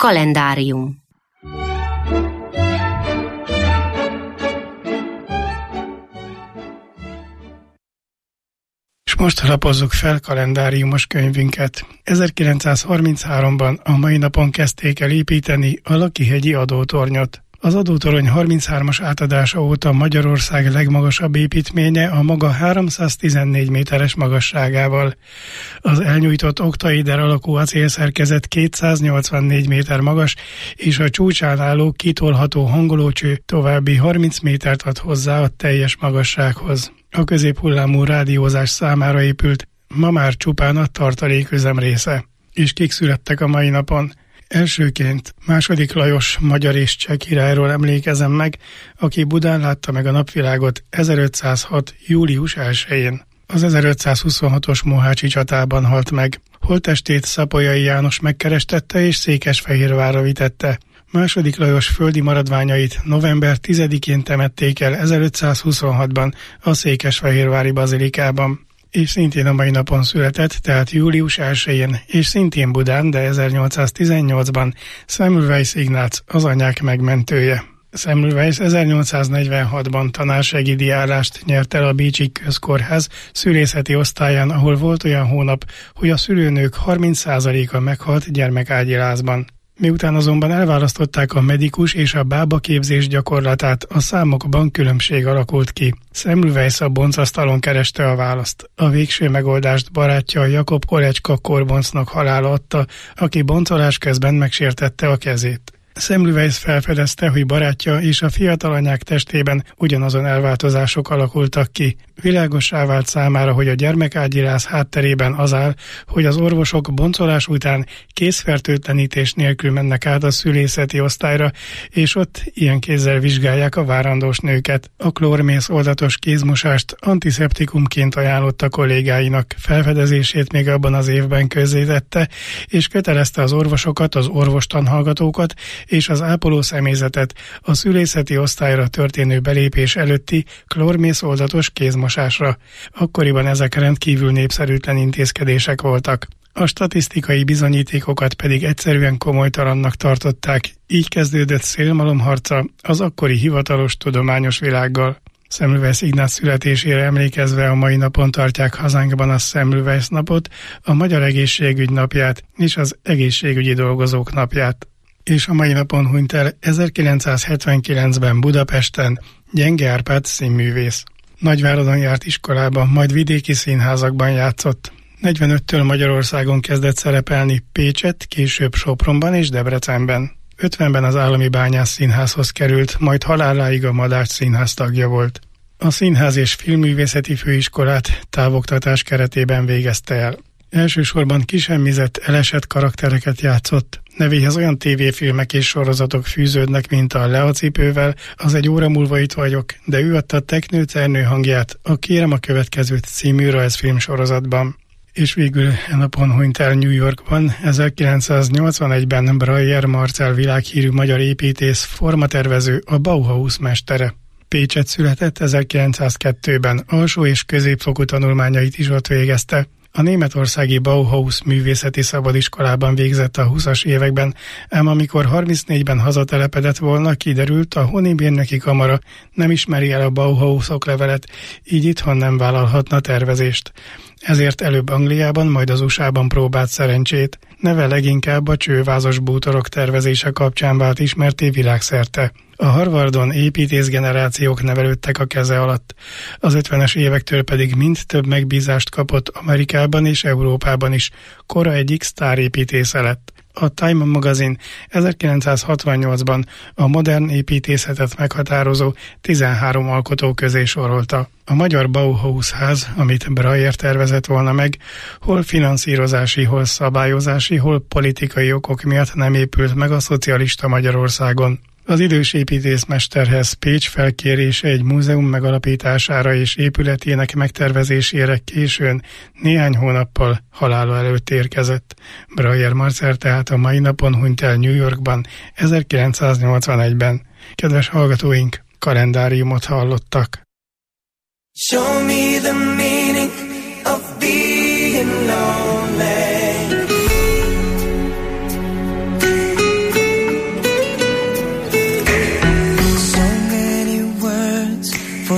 Kalendárium.
És most lapozzuk fel kalendáriumos könyvünket. 1933-ban a mai napon kezdték el építeni a Lakihegyi adótornyot. Az adótorony 33-as átadása óta Magyarország legmagasabb építménye a maga 314 méteres magasságával. Az elnyújtott oktaider alakú acélszerkezet 284 méter magas, és a csúcsán álló kitolható hangolócső további 30 métert ad hozzá a teljes magassághoz. A középhullámú rádiózás számára épült, ma már csupán a tartaléküzem része. És kik születtek a mai napon? Elsőként II. Lajos magyar és cseh királyról emlékezem meg, aki Budán látta meg a napvilágot 1506. július 1-én. Az 1526-os mohácsi csatában halt meg. Holttestét Szapolyai János megkerestette és Székesfehérvárra vitette. II. Lajos földi maradványait november 10-én temették el 1526-ban a Székesfehérvári bazilikában. És szintén a mai napon született, tehát július 1-én, és szintén Budán, de 1818-ban Semmelweis Ignác, az anyák megmentője. Semmelweis 1846-ban tanársegédi állást nyert el a Bécsi Közkórház szülészeti osztályán, ahol volt olyan hónap, hogy a szülőnők 30%-a meghalt gyermekágyilázban. Miután azonban elválasztották a medikus és a bábaképzés gyakorlatát, a számokban különbség alakult ki. Semmelweis a boncasztalon kereste a választ. A végső megoldást barátja Jakob Kolecska kórboncnak halála adta, aki boncolás közben megsértette a kezét. Semmelweis felfedezte, hogy barátja és a fiatal anyák testében ugyanazon elváltozások alakultak ki. Világossá vált számára, hogy a gyermekágyilás hátterében az áll, hogy az orvosok boncolás után kézfertőtlenítés nélkül mennek át a szülészeti osztályra, és ott ilyen kézzel vizsgálják a várandós nőket. A klórmész oldatos kézmosást antiszeptikumként ajánlotta kollégáinak. Felfedezését még abban az évben közzétette, és kötelezte az orvosokat, az orvostanhallgatókat és az ápoló személyzetet a szülészeti osztályra történő belépés előtti klórmész oldatos kézmosásra. Akkoriban ezek rendkívül népszerűtlen intézkedések voltak. A statisztikai bizonyítékokat pedig egyszerűen komolytalannak tartották, így kezdődött szélmalomharca az akkori hivatalos tudományos világgal. Semmelweis Ignác születésére emlékezve a mai napon tartják hazánkban a Semmelweis napot, a Magyar Egészségügy napját és az egészségügyi dolgozók napját. És a mai napon hunyt el 1979-ben Budapesten Gyenge Árpád színművész. Nagyváradon járt iskolába, majd vidéki színházakban játszott. 45-től Magyarországon kezdett szerepelni Pécsett, később Sopronban és Debrecenben. 50-ben az Állami Bányász Színházhoz került, majd haláláig a Madách Színház tagja volt. A Színház és Filmművészeti Főiskolát távoktatás keretében végezte el. Elsősorban kisemmizett, elesett karaktereket játszott. Nevéhez olyan tévéfilmek és sorozatok fűződnek, mint a Le a cipővel, az Egy óra múlva itt vagyok, de ő adta Teknő Cernő hangját a Kérem a következőt című rajzfilm sorozatban. És végül napon hunyt el New Yorkban, 1981-ben Breyer Marcell világhírű magyar építész, formatervező, a Bauhaus mestere. Pécsett született 1902-ben, alsó és középfokú tanulmányait is ott végezte. A németországi Bauhaus művészeti szabadiskolában végzett a 20-as években, ám amikor 34-ben hazatelepedett volna, kiderült, a honimérnöki kamara nem ismeri el a Bauhaus oklevelet, így itthon nem vállalhatna tervezést. Ezért előbb Angliában, majd az USA-ban próbált szerencsét. Neve leginkább a csővázas bútorok tervezése kapcsán vált ismerté világszerte. A Harvardon építészgenerációk nevelődtek a keze alatt. Az 50-es évektől pedig mind több megbízást kapott Amerikában és Európában is. Kora egyik sztárépítésze lett. A Time magazin 1968-ban a modern építészetet meghatározó 13 alkotó közé sorolta. A magyar Bauhaus ház, amit Breyer tervezett volna meg, hol finanszírozási, hol szabályozási, hol politikai okok miatt nem épült meg a szocialista Magyarországon. Az idős építészmesterhez Pécs felkérése egy múzeum megalapítására és épületének megtervezésére későn, néhány hónappal halála előtt érkezett. Breyer Marcell tehát a mai napon hunyt el New Yorkban 1981-ben. Kedves hallgatóink, kalendáriumot hallottak.
Show me the meaning of being lonely.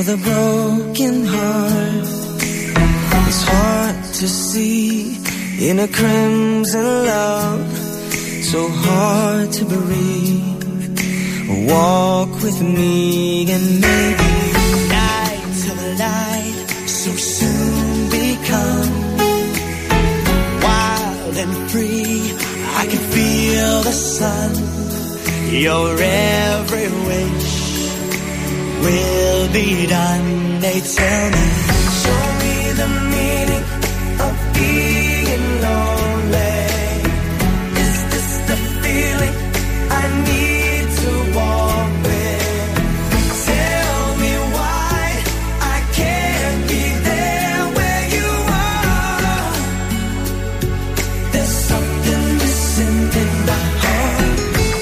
with a broken heart. It's hard to see in a crimson love, so hard to breathe. Walk with me and maybe night till the light so soon become wild and free. I can feel the sun. Your every wish will be done. They tell me, show me the meaning of being lonely. Is this the feeling I need to walk with? Tell me why I can't be there where you are. There's something missing in my heart.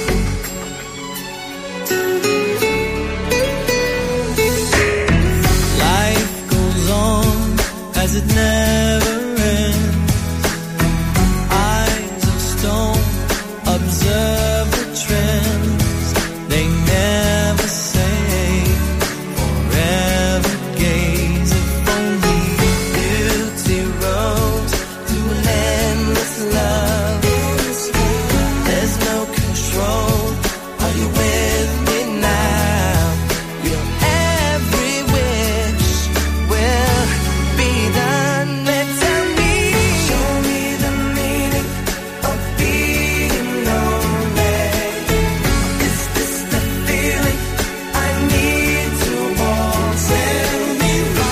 Life goes on as it never ends. Eyes of stone observe the trends. They never say forever gaze. If only beauty rose to an endless love. There's no control. Are you with me now? Your every wish will be done. Tell me, show me the meaning of being lonely. Is this the feeling I need to walk? Tell me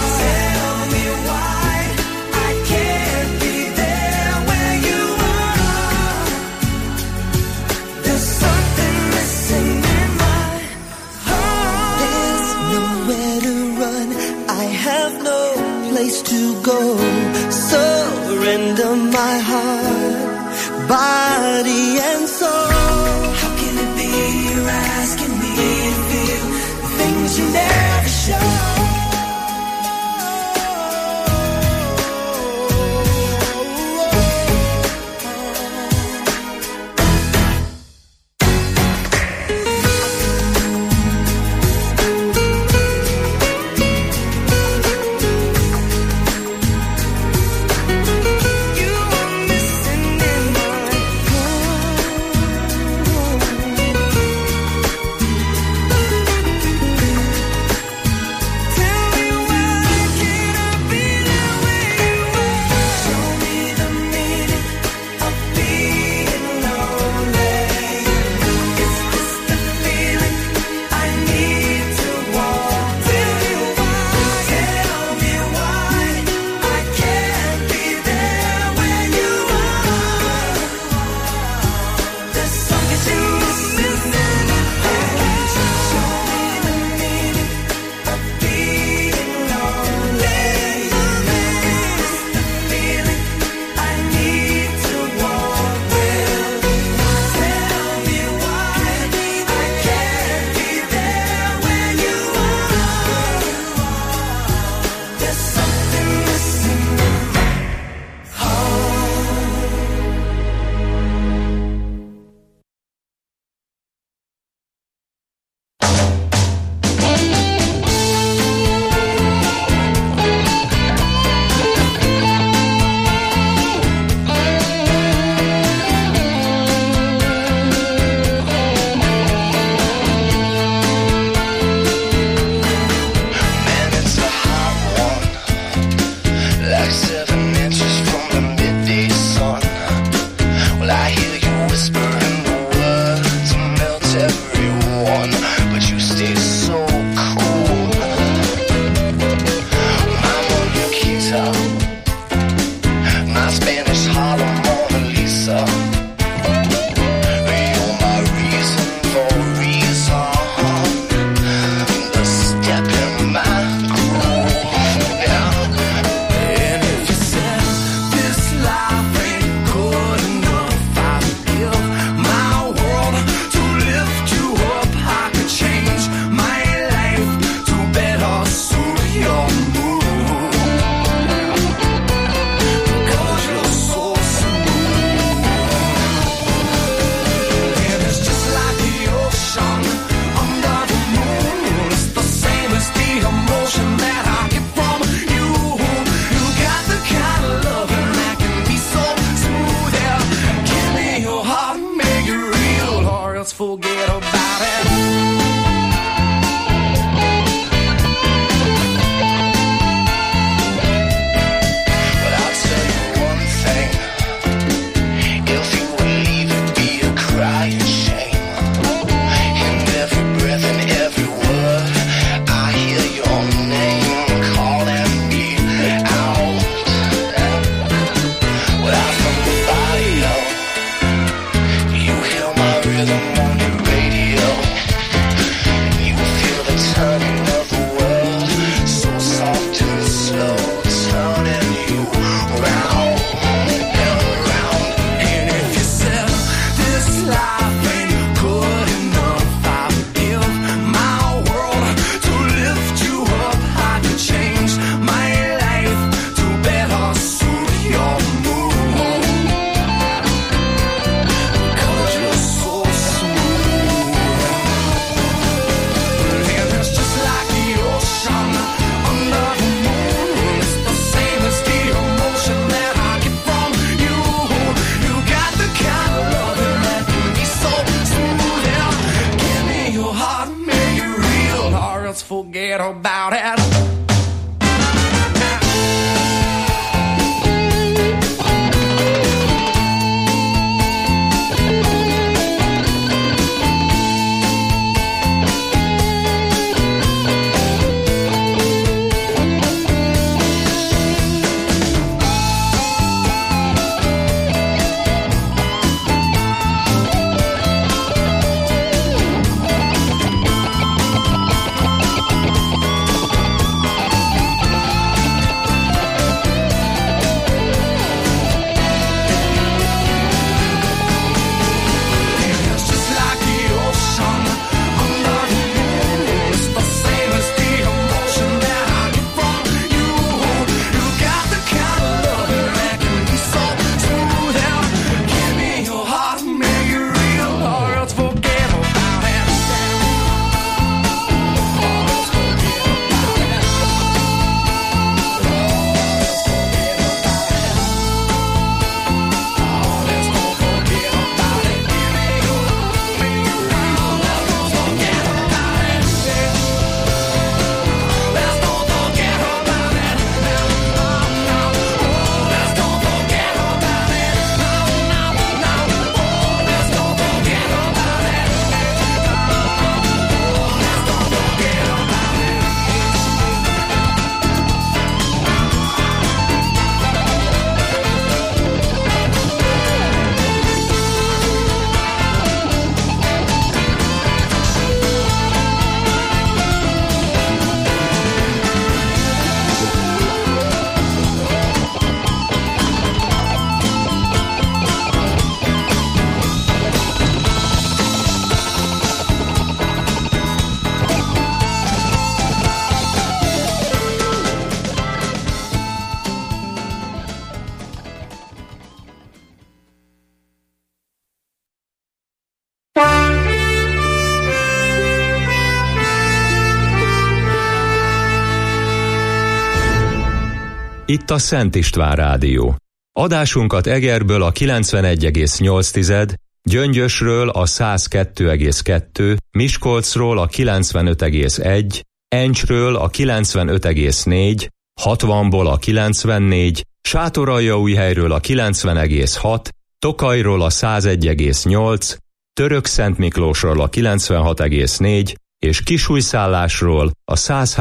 why I can't be there where you are. There's something missing in my heart. There's nowhere to run. I have no place to go. Surrender my heart, body and soul. How can it be you're asking me to feel the things you never show? You are missing in my Tell me why can't I be there where you are? Show me the meaning of being lonely. Is this the feeling I need to walk? Tell me why I can't be there where you are. There's something missing in my heart. Show me the meaning of being lonely. Is this the feeling I need to walk with? Tell me why I can't be there where you are. There's something missing in my heart. Man, it's a hot one, like 7 inches from the midday sun. Well, I hear you whispering the words to melt everyone, but you stay so cool. I'm on your guitar, my Spanish Harlem Mona Lisa. You're my reason for reason, the step in my groove. Yeah. And if you say
about it.
Itt a Szent István Rádió. Adásunkat Egerből a 91,8, Gyöngyösről a 102,2, Miskolcról a 95,1, Encsről a 95,4, 60-ból a 94, Sátoraljaújhelyről a 90,6, Tokajról a 101,8, Törökszentmiklósról a 96,4 és Kisújszállásról a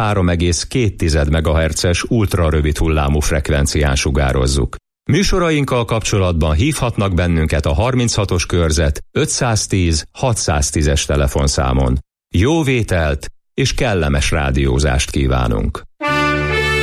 103,2 MHz-es ultrarövid hullámú frekvencián sugározzuk. Műsorainkkal kapcsolatban hívhatnak bennünket a 36-os körzet 510 610-es telefonszámon. Jó vételt és kellemes rádiózást kívánunk!